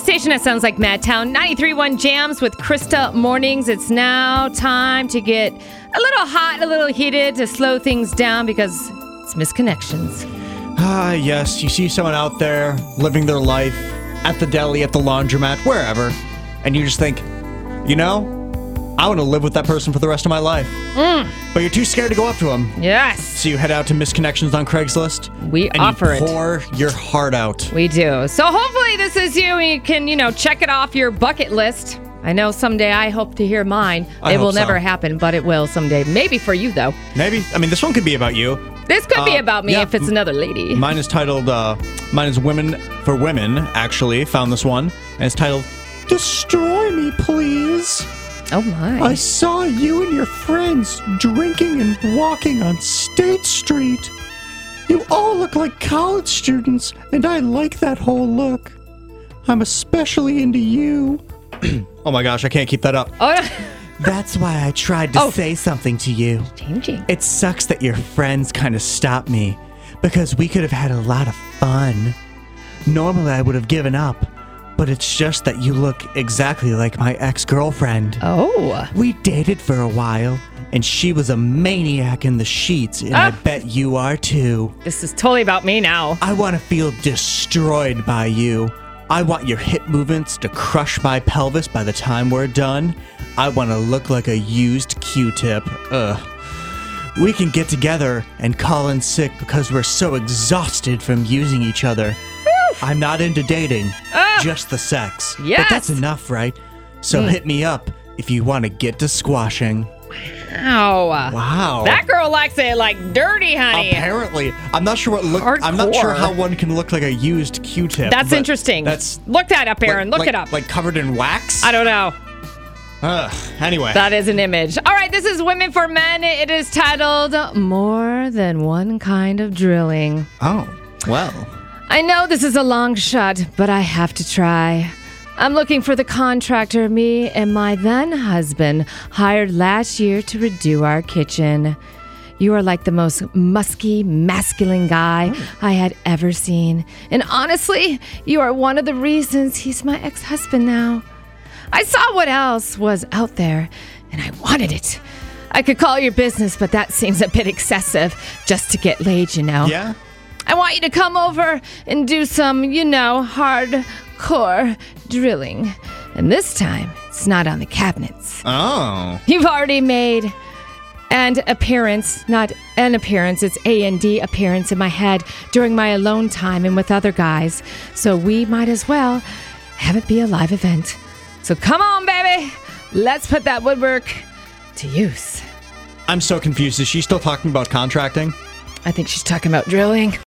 station that sounds like Madtown. 93.1 Jams with Krista Mornings. It's now time to get a little hot, a little heated, to slow things down because it's Misconnections. Yes. You see someone out there living their life at the deli, at the laundromat, wherever, and you just think, you know, I want to live with that person for the rest of my life. But you're too scared to go up to them. Yes. So you head out to Misconnections on Craigslist. We offer it. And you pour your heart out. We do. So hopefully this is you and you can, check it off your bucket list. I know someday I hope to hear mine. It will never happen, but it will someday. Maybe for you, though. Maybe. I mean, this one could be about you. This could be about me if it's another lady. Mine is titled, mine is Women for Women, actually. Found this one. And it's titled, Destroy Me, Please. Oh, my. I saw you and your friends drinking and walking on State Street. You all look like college students, and I like that whole look. I'm especially into you. Oh my gosh, I can't keep that up. Oh, That's why I tried to say something to you. changing. It sucks that your friends kind of stopped me, because we could have had a lot of fun. Normally I would have given up. But it's just that you look exactly like my ex-girlfriend. Oh. We dated for a while, and she was a maniac in the sheets, and I bet you are too. This is totally about me now. I want to feel destroyed by you. I want your hip movements to crush my pelvis by the time we're done. I want to look like a used Q-tip. Ugh. We can get together and call in sick because we're so exhausted from using each other. I'm not into dating, just the sex. Yes. But that's enough, right? So hit me up if you want to get to squashing. Ow. Wow. That girl likes it like dirty, honey. Apparently. I'm not sure I'm not sure how one can look like a used Q-tip. That's interesting. Look that up, Aaron. Look it up. Like covered in wax? I don't know. Anyway. That is an image. All right, this is Women for Men. It is titled More Than One Kind of Drilling. Oh, well. I know this is a long shot, but I have to try. I'm looking for the contractor me and my then husband hired last year to redo our kitchen. You are like the most musky, masculine guy I had ever seen. And honestly, you are one of the reasons he's my ex-husband now. I saw what else was out there, and I wanted it. I could call your business, but that seems a bit excessive just to get laid, Yeah? I want you to come over and do some, hardcore drilling. And this time, it's not on the cabinets. Oh. You've already made an appearance, not an appearance, it's A&D appearance in my head during my alone time and with other guys. So we might as well have it be a live event. So come on, baby. Let's put that woodwork to use. I'm so confused. Is she still talking about contracting? I think she's talking about drilling.